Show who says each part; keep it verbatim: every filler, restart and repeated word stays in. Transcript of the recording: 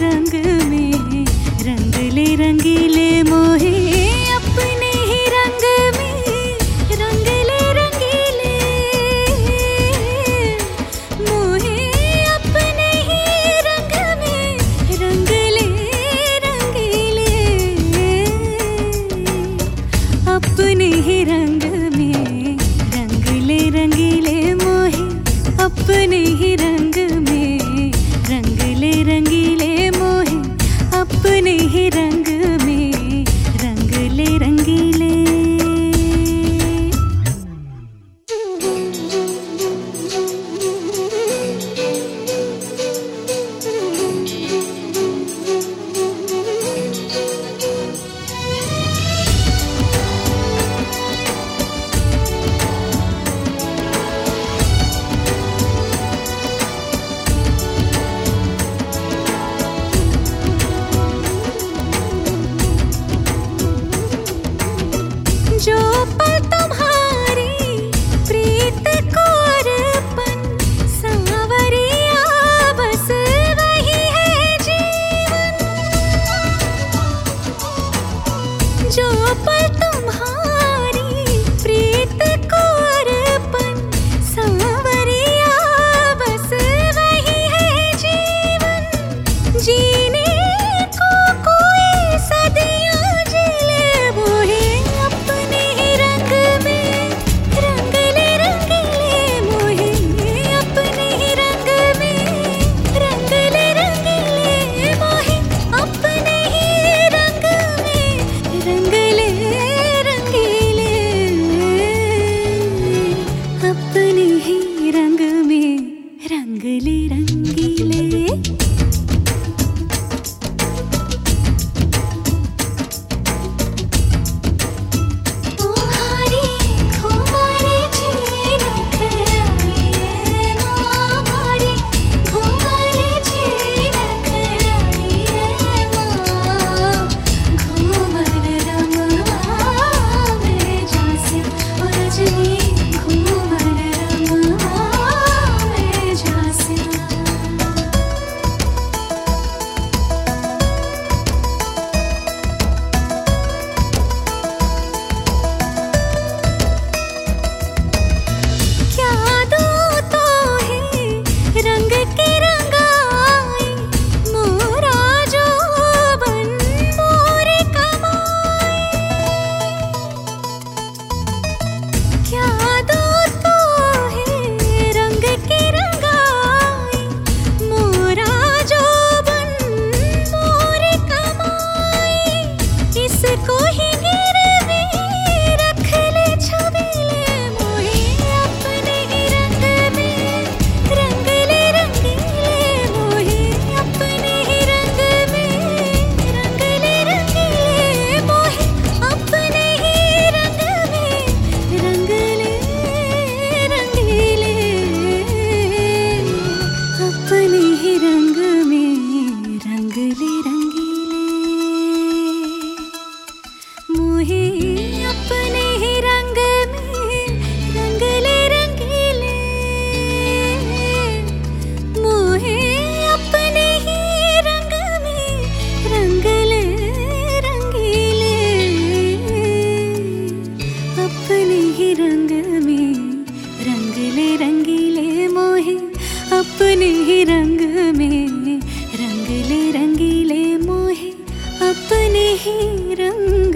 Speaker 1: रंग में रंगले रंगीले मोहे अपने ही रंग में रंगले रंगीले मोहे अपने ही रंग में रंगले रंगीले अपने ही रंग में रंगले रंगीले मोहे अपने ही रंग में रंगले रंगीले मोहे अपने ही रंग में रंगले रंगीले। जो पल तुम्हारी प्रीत को अर्पण सांवरिया बस वही है जीवन। जो पल तुम्हारी प्रीत को अर्पण सांवरिया बस वही है जीवन। जीने को कोई सदियां जिले मोहे अपने ही रंग में रंगले रंगीले। तुम्हारी घुमारे झीलक आइए मारी घुमारे झीलक आइए माँ घूमर रमवा में जासे और रजनी अपने ही रंग में रंगले रंगीले मोहे अपने ही रंग में रंगले रंगीले अपने ही रंग में रंगले रंगीले मोहे अपने ही रंग में रंगले रंगीले मोहे अपने ही रंग